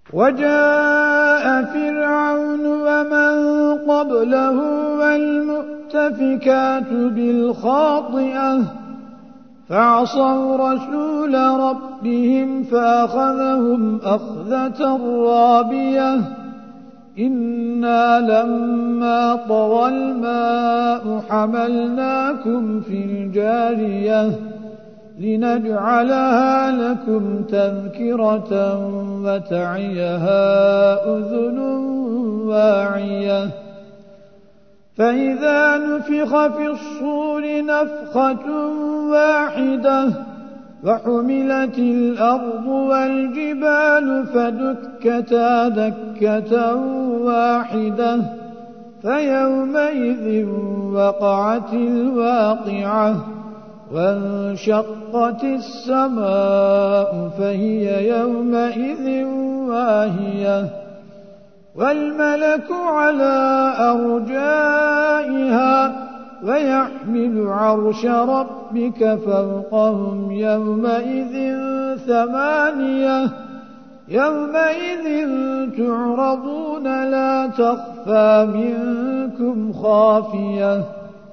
وجاء فرعون ومن قبله والمؤتفكات بالخاطئة فعصوا رسول ربهم فأخذهم أخذة رابية إنا لما طغى الماء حملناكم في الجارية لنجعلها لكم تذكرة وتعيها أذن واعية فإذا نفخ في الصور نفخة واحدة وحملت الأرض والجبال فدكتا دكة واحدة فيومئذ وقعت الواقعة وانشقت السماء فهي يومئذ واهية والملك على أرجائها ويحمل عرش ربك فوقهم يومئذ ثمانية يومئذ تعرضون لا تخفى منكم خافية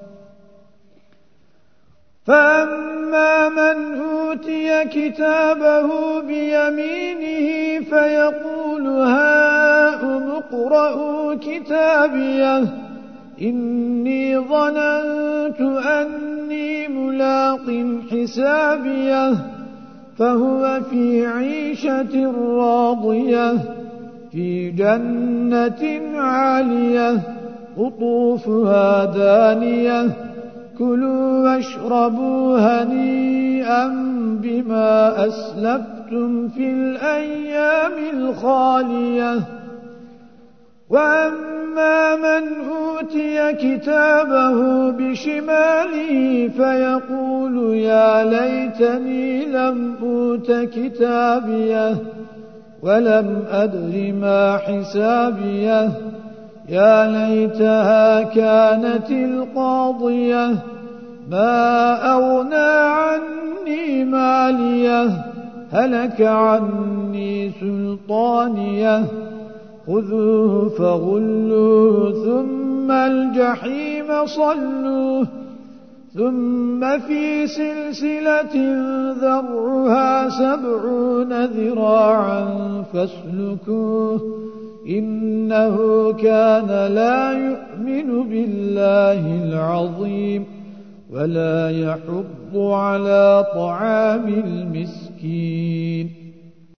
فأما من أوتي كتابه بيمينه فيقول هاؤم اقرءوا كتابيه إني ظننت أني ملاق حسابيه فهو في عيشة راضية في جنة عالية قطوفها دانية كلوا واشربوا هنيئا بما أسلفتم في الأيام الخالية وأما من أوتي كتابه بشماله فيقول يا ليتني لم أوت كتابيه ولم أدر ما حسابيه يا ليتها كانت القاضية ما أغنى عني ماليه هلك عني سلطانيه خذوه فغلوه ثم الجحيم صلوه ثم في سلسلة ذرعها 70 ذراعا فاسلكوه إنه كان لا يؤمن بالله العظيم ولا يحض على طعام المسكين